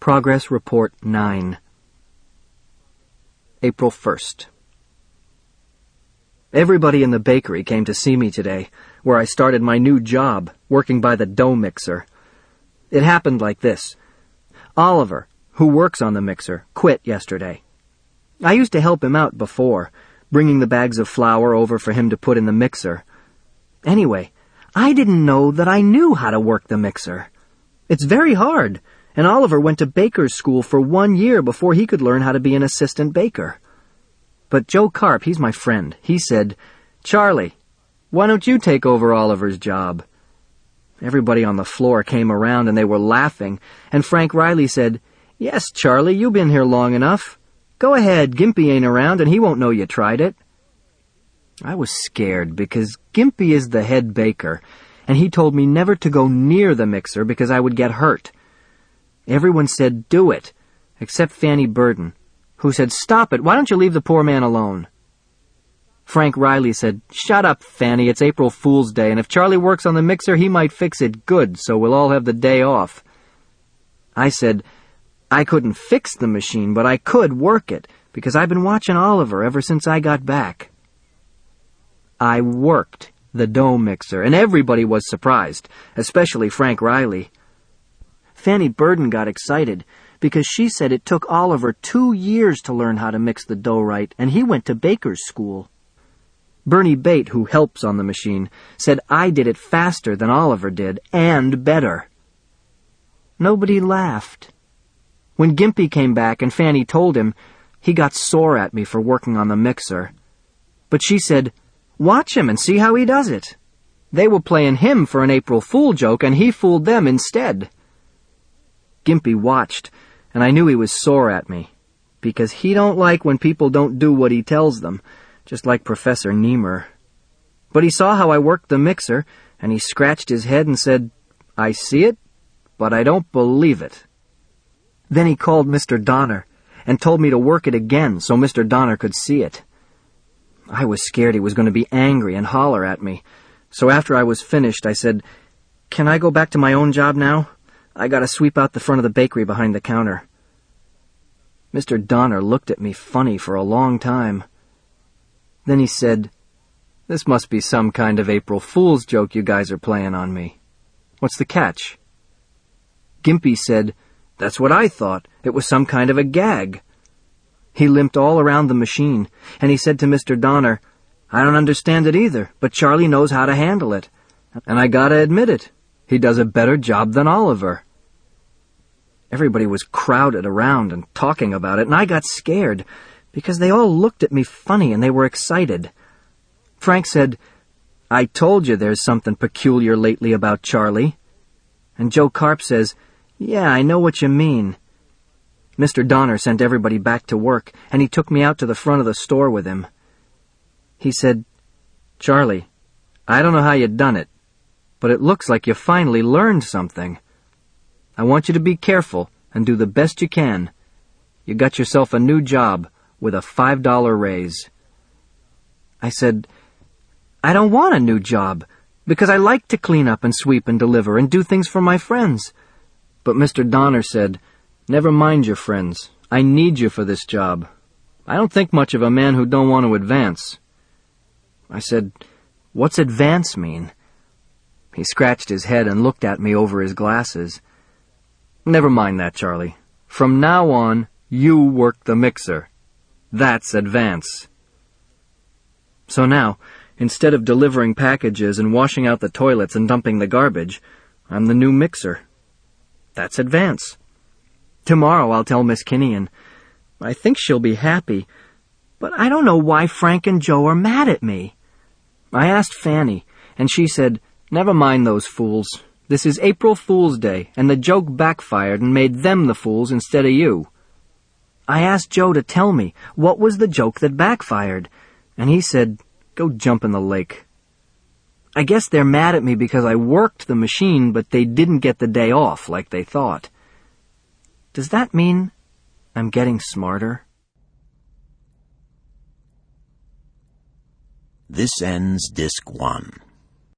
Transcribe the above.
Progress Report 9. April 1st. Everybody in the bakery came to see me today, where I started my new job, working by the dough mixer. It happened like this. Oliver, who works on the mixer, quit yesterday. I used to help him out before, bringing the bags of flour over for him to put in the mixer. Anyway, I didn't know that I knew how to work the mixer. It's very hard, and Oliver went to baker's school for 1 year before he could learn how to be an assistant baker. But Joe Karp, he's my friend, he said, "Charlie, why don't you take over Oliver's job?" Everybody on the floor came around and they were laughing, and Frank Riley said, "Yes, Charlie, you've been here long enough. Go ahead, Gimpy ain't around and he won't know you tried it." I was scared because Gimpy is the head baker, and he told me never to go near the mixer because I would get hurt. Everyone said, "Do it," except Fanny Burden, who said, "Stop it, why don't you leave the poor man alone?" Frank Riley said, "Shut up, Fanny, it's April Fool's Day, and if Charlie works on the mixer, he might fix it good, so we'll all have the day off." I said, I couldn't fix the machine, but I could work it, because I've been watching Oliver ever since I got back. I worked the dough mixer, and everybody was surprised, especially Frank Riley. Fanny Burden got excited, because she said it took Oliver 2 years to learn how to mix the dough right, and he went to baker's school. Bernie Bate, who helps on the machine, said I did it faster than Oliver did, and better. Nobody laughed. When Gimpy came back and Fanny told him, he got sore at me for working on the mixer. But she said, "Watch him and see how he does it." They were playing him for an April Fool joke, and he fooled them instead. Gimpy watched, and I knew he was sore at me, because he don't like when people don't do what he tells them, just like Professor Niemer. But he saw how I worked the mixer, and he scratched his head and said, "I see it, but I don't believe it." Then he called Mr. Donner and told me to work it again so Mr. Donner could see it. I was scared he was going to be angry and holler at me, so after I was finished, I said, "Can I go back to my own job now? I gotta sweep out the front of the bakery behind the counter." Mr. Donner looked at me funny for a long time. Then he said, "This must be some kind of April Fool's joke you guys are playing on me. What's the catch?" Gimpy said, "That's what I thought. It was some kind of a gag." He limped all around the machine, and he said to Mr. Donner, "I don't understand it either, but Charlie knows how to handle it. And I gotta admit it, he does a better job than Oliver." Everybody was crowded around and talking about it, and I got scared, because they all looked at me funny and they were excited. Frank said, "I told you there's something peculiar lately about Charlie." And Joe Karp says, "Yeah, I know what you mean." Mr. Donner sent everybody back to work, and he took me out to the front of the store with him. He said, "Charlie, I don't know how you done it, but it looks like you finally learned something. I want you to be careful and do the best you can. You got yourself a new job with a $5 raise." I said, "I don't want a new job, because I like to clean up and sweep and deliver and do things for my friends." But Mr. Donner said, "Never mind your friends. I need you for this job. I don't think much of a man who don't want to advance." I said, "What's advance mean?" He scratched his head and looked at me over his glasses. "Never mind that, Charlie. From now on, you work the mixer. That's advance." So now, instead of delivering packages and washing out the toilets and dumping the garbage, I'm the new mixer. That's advance. Tomorrow I'll tell Miss Kinnian. I think she'll be happy, but I don't know why Frank and Joe are mad at me. I asked Fanny, and she said, "Never mind those fools. This is April Fool's Day, and the joke backfired and made them the fools instead of you." I asked Joe to tell me what was the joke that backfired, and he said, "Go jump in the lake." I guess they're mad at me because I worked the machine, but they didn't get the day off like they thought. Does that mean I'm getting smarter? This ends Disc 1.